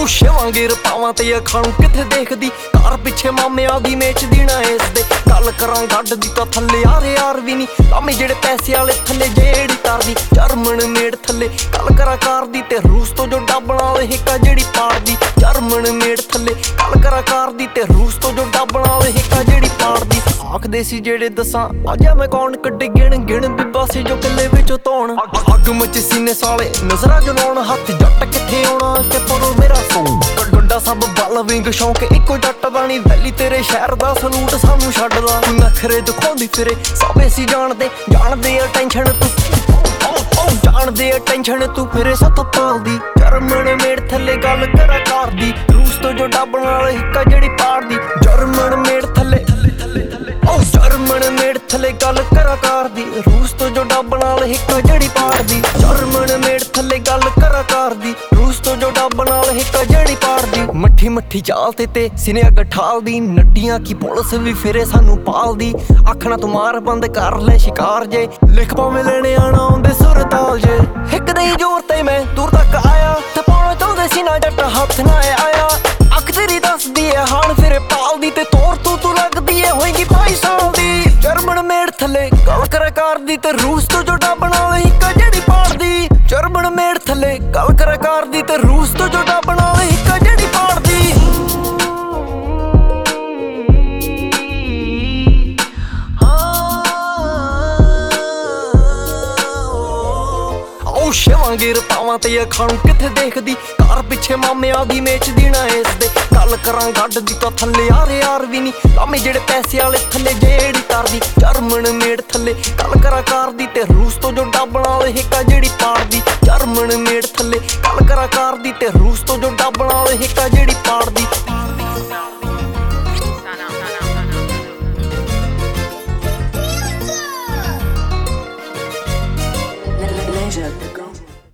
ਸ਼ਿਵਾਂਗੇ ਰਪਾਵਾਂ ਤੇ ਅੱਖਾਂ ਨੂੰ ਕਿੱਥੇ ਦੇਖਦੀ ਘਰ ਪਿੱਛੇ ਮਾਮਿਆਂ ਦੀ ਮੇਚ ਦੇਣਾ ਇਸ ਦੇ ਗੱਲ ਕਰਾਂ ਗੱਡ ਦੀ ਤਾਂ ਥੱਲੇ ਯਾਰ ਵੀ ਨਹੀਂ ਲਾਮੇ ਜਿਹੜੇ ਪੈਸੇ ਵਾਲੇ ਥੱਲੇ ਜਿਹੜੀ ਕਰਦੀ ਜਰਮਨ ਮੇੜ ਥੱਲੇ ਗੱਲ ਕਰਾਂ ਕਾਰ ਦੀ ਤੇ ਰੂਸ ਤੋਂ ਜੋ ਡੱਬਣ ਵਾਲੇ ਹਿੱਕਾ ਜਿਹੜੀ ਪਾੜਦੀ ਜਰਮਨ ਮੇੜ ਥੱਲੇ ਗੱਲ ਕਰਾਂ ਕਾਰ ਦੀ ਤੇ ਰੂਸ ਤੋਂ ਜੋ ਡੱਬਣ ਵਾਲੇ ਹਿੱਕਾ ਜਿਹੜੀ ਪਾੜਦੀ ਆਖਦੇ ਸੀ ਜਿਹੜੇ ਦੱਸਾਂ ਆਜਾ ਮੈਂ ਕੌਣ ਕੱਢੇ ਗਿਣ ਬੀਬਾ ਸੀ ਜੋ ਕਿੱਲੇ ਵਿੱਚੋਂ ਧੋਣ ਅੱਗ ਮੱਚ ਸੀਨੇ ਸਾਲੇ ਨਜ਼ਰਾਂ ਜਲਾਉਣ ਹੱਥ ਜੱਟ ਕਿੱਥੇ ਆਉਣਾ ਕਿ ਪਰੋ ਮੇਰਾ ਗੱਡਾ ਸਭ ਬਲ ਵਿੰਗ ਸ਼ੌਂਕ ਇੱਕੋ ਜੱਟ ਬਾਣੀ ਵੈਲੀ ਤੇਰੇ ਸ਼ਹਿਰ ਦਾ ਸਲੂਟ ਸਾਨੂੰ ਛੱਡਦਾ ਤੂੰ ਨਖਰੇ ਦਿਖਾਉਂਦੀ ਫਿਰੇ ਸਭੇ ਸੀ ਜਾਣਦੇ ਆ ਟੈਨਸ਼ਨ ਤੂੰ ਜਾਣਦੇ ਆ ਟੈਨਸ਼ਨ ਤੂੰ ਫਿਰੇ ਸਤ ਪਾਲਦੀ ਜਰਮਨ ਮੇੜ ਥੱਲੇ ਗੱਲ ਕਰਾ ਕਰਦੀ ਰੂਸ ਤੋਂ ਜੋ ਡੱਬਣ ਵਾਲੇ ਹਿੱਕਾ ਜਿਹੜੀ ਪਾੜਦੀ ਜਰਮਨ ਮੇੜ ਥੱਲੇ ਜਰਮਨ ਮੇੜ ਥੱਲੇ ਗੱਲ ਕਰਾ ਕਰਦੀ ਰੂਸ ਤੋਂ ਜੋ ਡੱਬਣ ਵਾਲੇ ਹਿੱਕਾ ਜਿਹੜੀ ਪਾੜਦੀ ਜਰਮਨ ਮੇੜ ਥੱਲੇ ਗੱਲ ਕਰਾ ਕਰਦੀ ਰੂਸ ਤੋਂ ਜੋ ਡੱਬਣ ਵਾਲੇ ਹਿੱਕਾ ਜਿਹੜੀ ਪਾੜਦੀ ਮੱਠੀ ਚਾਲ ਤੇ ਸਿਨੇ ਅੱਗ ਠਾਲਦੀ ਨੱਡੀਆਂ ਕੀ ਪੁਲਿਸ ਵੀ ਫਿਰੇ ਸਾਨੂੰ ਪਾਲਦੀ ਆਖਣਾ ਤੂੰ ਮਾਰ ਬੰਦ ਕਰ ਲੈ ਸ਼ਿਕਾਰ ਜੇ ਲਿਖ ਪਾਵੇਂ ਲੈਣੇ ਆਣਾ ਆਉਂਦੇ ਸੁਰਤਾਲ ਜੇ ਇੱਕ ਦੇ ਜ਼ੋਰ ਤੇ ਮੈਂ ਦੂਰ ਤੱਕ ਆਇਆ ਤੇ ਪਾਉਣਾ ਚਾਹੁੰਦੇ ਸੀ ਨਾ ਜੱਟ ਹੱਥ ਨਾ ਆਇਆ ਅੱਖ ਤੇਰੀ ਦੱਸਦੀ ਏ ਹਾਣ ਫਿਰੇ ਪਾਲਦੀ ਤੇ ਤੋਰ ਤੂੰ ਲੱਗਦੀ ਏ ਹੋਏਗੀ 22 ਸਾਲ ਦੀ ਜਰਮਨ ਮੇੜ ਥੱਲੇ ਗੱਲ ਕਰਾ ਕਰਦੀ ਤੇ ਰੂਸ ਤੋਂ ਜੋ ਡੱਬਣ ਵਾਲੇ ਹਿੱਕਾ ਜਿਹੜੀ ਪਾੜਦੀ ਜਰਮਨ ਮੇੜ ਥੱਲੇ ਗੱਲ ਕਰਾ ਕਰਦੀ ਤੇ ਰੂਸ ਤੋਂ ਜੋ ਡੱਬਣ ਵਾਲੇ ਹਿੱਕਾ ਜਿਹੜੀ ਪਾੜਦੀ ਸ਼ਿਵਾਂਗੇ ਰਪਾਵਾਂ ਤੇ ਅੱਖਾਂ ਨੂੰ ਕਿੱਥੇ ਦੇਖਦੀ ਘਰ ਪਿੱਛੇ ਮਾਮਿਆਂ ਦੀ ਮੇਚ ਦੇਣਾ ਇਸ ਦੇ ਗੱਲ ਕਰਾਂ ਗੱਡ ਦੀ ਤਾਂ ਥੱਲੇ ਯਾਰ ਵੀ ਨਹੀਂ ਲਾਮੇ ਜਿਹੜੇ ਪੈਸੇ ਵਾਲੇ ਥੱਲੇ ਜਿਹੜੀ ਕਰਦੀ ਜਰਮਨ ਮੇੜ ਥੱਲੇ ਗੱਲ ਕਰਾਂ ਕਰਦੀ ਤੇ ਰੂਸ ਤੋਂ ਜੋ ਡੱਬਣ ਵਾਲੇ ਹਿੱਕਾ ਜਿਹੜੀ ਪਾੜਦੀ ਜਰਮਨ ਮੇੜ ਥੱਲੇ ਗੱਲ ਕਰਾਂ ਕਰਦੀ ਤੇ ਰੂਸ ਤੋਂ ਜੋ ਡੱਬਣ ਵਾਲੇ ਹਿੱਕਾ ਜਿਹੜੀ ਪਾੜਦੀ